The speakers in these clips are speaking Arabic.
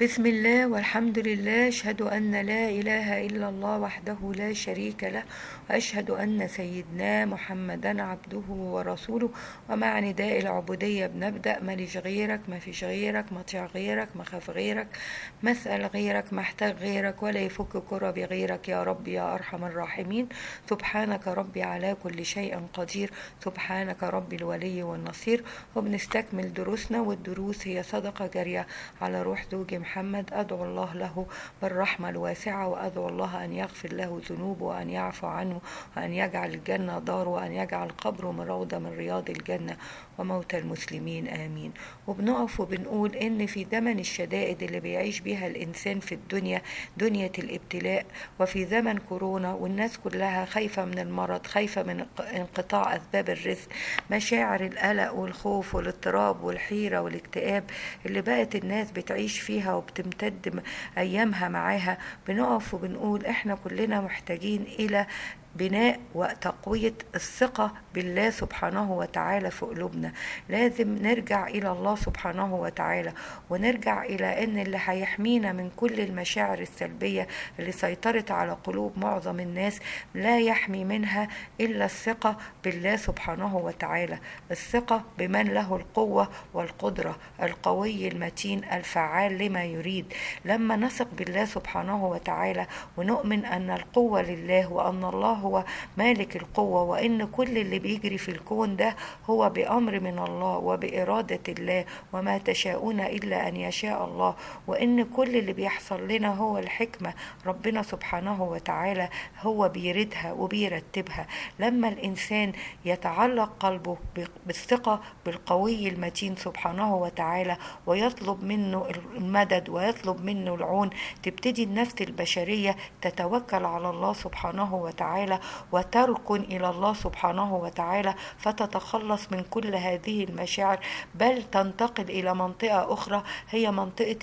بسم الله والحمد لله، أشهد أن لا إله إلا الله وحده لا شريك له، وأشهد أن سيدنا محمدا عبده ورسوله. ومع نداء العبودية بنبدأ: ماليش غيرك، ما فيش غيرك، مطيع غيرك، مخاف غيرك، مسأل غيرك، محتاج غيرك، ولا يفك كربي غيرك يا رب يا أرحم الراحمين. سبحانك ربي على كل شيء قدير، سبحانك ربي الولي والنصير. وبنستكمل دروسنا، والدروس هي صدقة جارية على روح زوجي محمد. أدعو الله له بالرحمة الواسعة، وأدعو الله أن يغفر له ذنوبه، وأن يعفو عنه، وأن يجعل الجنة داره، وأن يجعل قبره من روضة من رياض الجنة، وموتى المسلمين آمين. وبنقف وبنقول إن في زمن الشدائد اللي بيعيش بيها الإنسان في الدنيا، دنيا الابتلاء، وفي زمن كورونا والناس كلها خايفة من المرض، خايفة من انقطاع أسباب الرزق، مشاعر القلق والخوف والاضطراب والحيرة والاكتئاب اللي بقت الناس بتعيش فيها وبتمتد أيامها معاها، بنقف وبنقول إحنا كلنا محتاجين إلى بناء وتقوية الثقة بالله سبحانه وتعالى في قلوبنا. لازم نرجع إلى الله سبحانه وتعالى، ونرجع إلى أن اللي هيحمينا من كل المشاعر السلبية اللي سيطرت على قلوب معظم الناس لا يحمي منها إلا الثقة بالله سبحانه وتعالى، الثقة بمن له القوة والقدرة، القوي المتين الفعال لما يريد. لما نثق بالله سبحانه وتعالى ونؤمن أن القوة لله، وأن الله هو مالك القوة، وإن كل اللي بيجري في الكون ده هو بأمر من الله وبإرادة الله، وما تشاءون إلا أن يشاء الله، وإن كل اللي بيحصل لنا هو الحكمة، ربنا سبحانه وتعالى هو بيردها وبيرتبها. لما الإنسان يتعلق قلبه بالثقة بالقوي المتين سبحانه وتعالى، ويطلب منه المدد ويطلب منه العون، تبتدي النفس البشرية تتوكل على الله سبحانه وتعالى، وتركن إلى الله سبحانه وتعالى، فتتخلص من كل هذه المشاعر، بل تنتقل إلى منطقة أخرى هي منطقة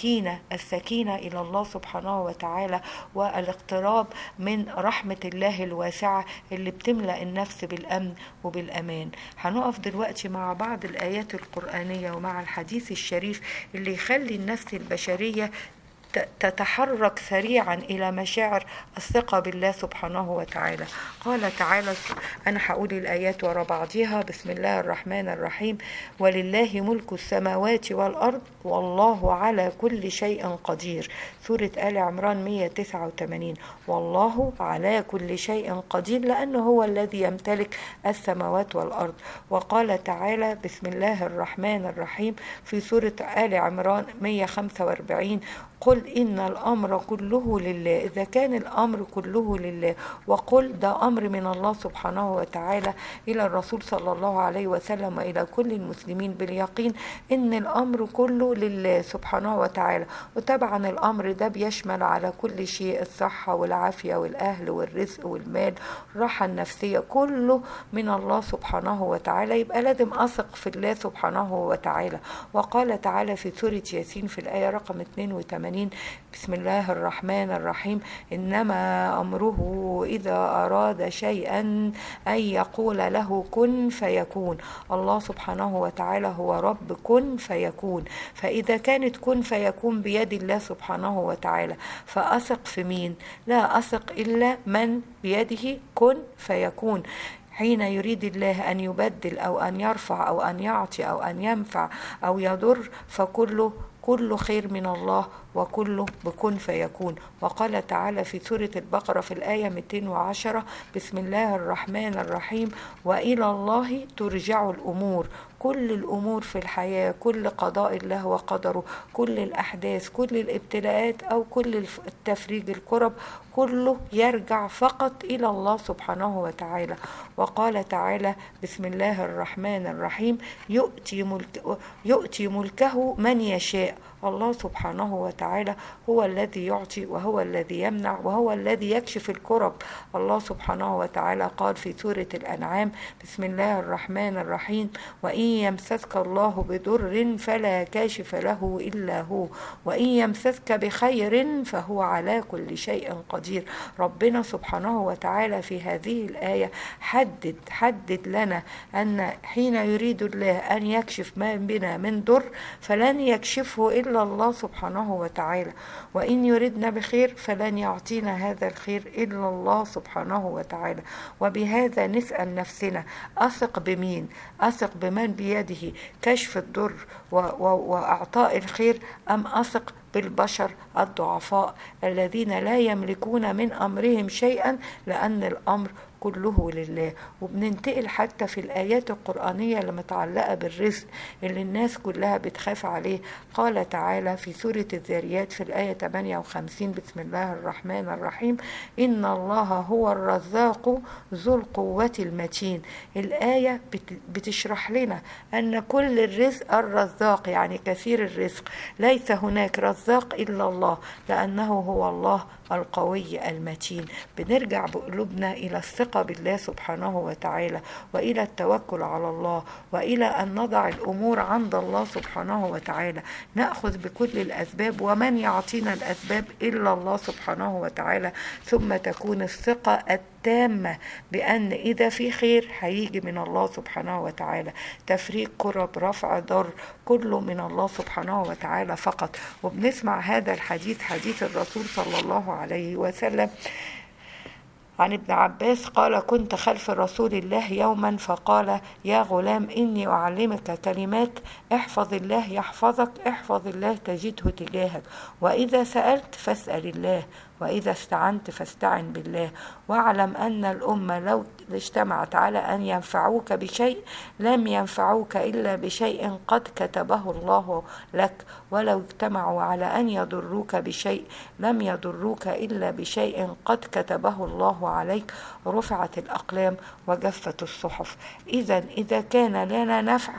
السكينة إلى الله سبحانه وتعالى، والاقتراب من رحمة الله الواسعة اللي بتملأ النفس بالأمن وبالأمان. هنقف دلوقتي مع بعض الآيات القرآنية ومع الحديث الشريف اللي يخلي النفس البشرية تتحرك سريعا إلى مشاعر الثقة بالله سبحانه وتعالى. قال تعالى، أنا هقول الآيات ورا بعضها: بسم الله الرحمن الرحيم: ولله ملك السماوات والأرض والله على كل شيء قدير. سورة آل عمران 189. والله على كل شيء قدير لأنه هو الذي يمتلك السماوات والأرض. وقال تعالى: بسم الله الرحمن الرحيم في سورة آل عمران 145: قل إن الأمر كله لله. إذا كان الأمر كله لله، وقل ده أمر من الله سبحانه وتعالى إلى الرسول صلى الله عليه وسلم وإلى كل المسلمين باليقين إن الأمر كله لله سبحانه وتعالى. وطبعا الأمر ده بيشمل على كل شيء، الصحة والعافية والأهل والرزق والمال، الراحة النفسية، كله من الله سبحانه وتعالى. يبقى لازم أثق في الله سبحانه وتعالى. وقال تعالى في سورة ياسين في الآية رقم 82: بسم الله الرحمن الرحيم: إنما أمره إذا أراد شيئا أن يقول له كن فيكون. الله سبحانه وتعالى هو رب كن فيكون، فإذا كانت كن فيكون بيد الله سبحانه وتعالى، فأثق في مين؟ لا أثق إلا من بيده كن فيكون. حين يريد الله أن يبدل أو أن يرفع أو أن يعطي أو أن ينفع أو يضر، كله خير من الله، وكله بكن فيكون. وقال تعالى في سورة البقرة في الآية 210: بسم الله الرحمن الرحيم: وإلى الله ترجع الأمور. كل الأمور في الحياة، كل قضاء الله وقدره، كل الأحداث، كل الابتلاءات أو كل التفريج الكرب، كله يرجع فقط إلى الله سبحانه وتعالى. وقال تعالى: بسم الله الرحمن الرحيم: يؤتي ملكه من يشاء. الله سبحانه وتعالى هو الذي يعطي، وهو الذي يمنع، وهو الذي يكشف الكرب. الله سبحانه وتعالى قال في سورة الأنعام: بسم الله الرحمن الرحيم: وإن يمسسك الله بضر فلا كاشف له إلا هو، وإن يمسسك بخير فهو على كل شيء قدير. ربنا سبحانه وتعالى في هذه الآية حدد لنا أن حين يريد الله أن يكشف ما بنا من ضر فلن يكشفه إلا الله سبحانه وتعالى، وإن يردنا بخير فلن يعطينا هذا الخير إلا الله سبحانه وتعالى. وبهذا نسأل نفسنا: أثق بمين؟ أثق بمن بيده كشف الضر وأعطاء الخير، أم أثق بالبشر الضعفاء الذين لا يملكون من أمرهم شيئا، لأن الأمر كله لله. وبننتقل حتى في الآيات القرآنية اللي متعلقة بالرزق اللي الناس كلها بتخاف عليه. قال تعالى في سورة الذاريات في الآية 58: بسم الله الرحمن الرحيم: إن الله هو الرزاق ذو القوة المتين. الآية بتشرح لنا أن كل الرزق الرزاق، يعني كثير الرزق، ليس هناك رزاق إلا الله، لأنه هو الله القوي المتين. بنرجع بقلوبنا إلى الثقة بالله سبحانه وتعالى، وإلى التوكل على الله، وإلى أن نضع الأمور عند الله سبحانه وتعالى. نأخذ بكل الأسباب، ومن يعطينا الأسباب إلا الله سبحانه وتعالى. ثم تكون الثقة التامة بأن إذا في خير هيجي من الله سبحانه وتعالى، تفريق كرب، رفع ضر، كله من الله سبحانه وتعالى فقط. وبنسمع هذا الحديث، حديث الرسول صلى الله عليه وسلم عن ابن عباس قال: كنت خلف رسول الله يوما فقال: يا غلام إني أعلمك كلمات، احفظ الله يحفظك، احفظ الله تجده تجاهك، وإذا سألت فاسأل الله، وإذا استعنت فاستعن بالله، واعلم أن الأمة لو اجتمعت على أن ينفعوك بشيء لم ينفعوك إلا بشيء قد كتبه الله لك، ولو اجتمعوا على أن يضروك بشيء لم يضروك إلا بشيء قد كتبه الله عليك، رفعت الأقلام وجفت الصحف. إذا كان لنا نفع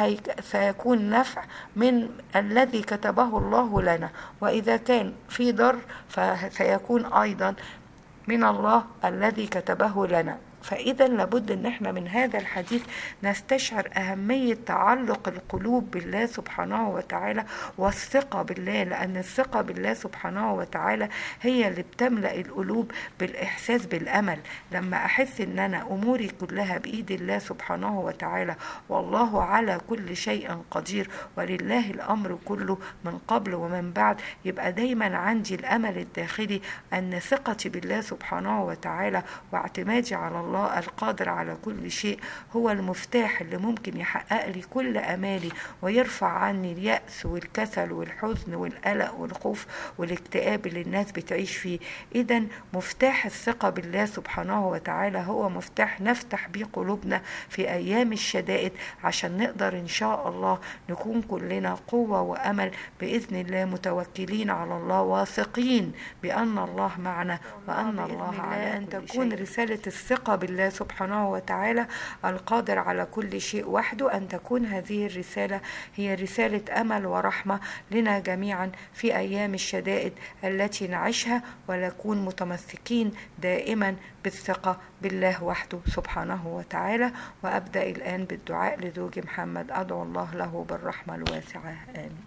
فسيكون نفع من الذي كتبه الله لنا، وإذا كان في ضر فسيكون أيضا من الله الذي كتبه لنا. فإذا لابد أن احنا من هذا الحديث نستشعر أهمية تعلق القلوب بالله سبحانه وتعالى والثقة بالله، لأن الثقة بالله سبحانه وتعالى هي اللي بتملأ القلوب بالإحساس بالأمل. لما أحس أن أنا أموري كلها بإيد الله سبحانه وتعالى، والله على كل شيء قدير، ولله الأمر كله من قبل ومن بعد، يبقى دايما عندي الأمل الداخلي أن ثقتي بالله سبحانه وتعالى واعتمادي على الله القادر على كل شيء هو المفتاح اللي ممكن يحقق لي كل أمالي، ويرفع عني اليأس والكسل والحزن والقلق والخوف والاكتئاب اللي الناس بتعيش فيه. إذن مفتاح الثقة بالله سبحانه وتعالى هو مفتاح نفتح بيه قلوبنا في أيام الشدائد، عشان نقدر إن شاء الله نكون كلنا قوة وأمل بإذن الله، متوكلين على الله، واثقين بأن الله معنا، وأن الله على أن تكون رسالة الثقة بالله سبحانه وتعالى القادر على كل شيء وحده، أن تكون هذه الرسالة هي رسالة أمل ورحمة لنا جميعا في أيام الشدائد التي نعيشها، ونكون متمسكين دائما بالثقة بالله وحده سبحانه وتعالى. وأبدأ الآن بالدعاء لزوجي محمد، أدعو الله له بالرحمة الواسعة، آمين.